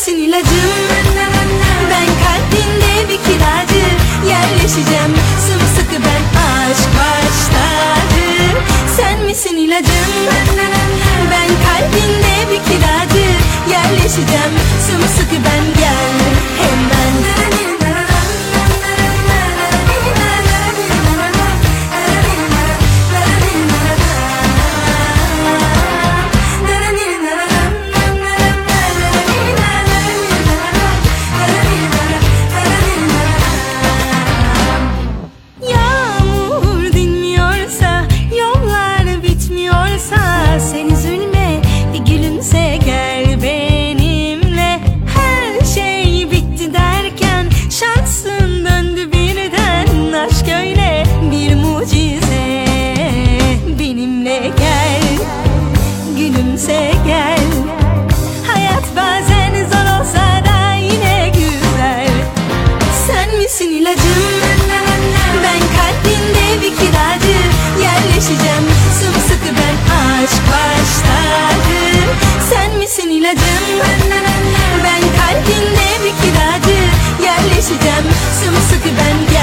misin ilacım? Ben kalbinde bir kiracı, yerleşeceğim sımsıkı ben aşk başladı. Sen misin ilacım? Ben kalbinde bir kiracı, yerleşeceğim sımsıkı ben, gel hemen. Sen üzülme, bir gülümse, gel benimle. Her şey bitti derken şansın döndü birden. Aşk öyle bir mucize, benimle gel, gülümse gel. Hayat bazen zor olsa da yine güzel. Sen misin ilacım? Ben kalbinde bir kiracı, yerleşeceğim sımsıkı ben aşk başladı. Sen misin ilacım? Ben kalbinde bir kiracı, yerleşeceğim sımsıkı ben.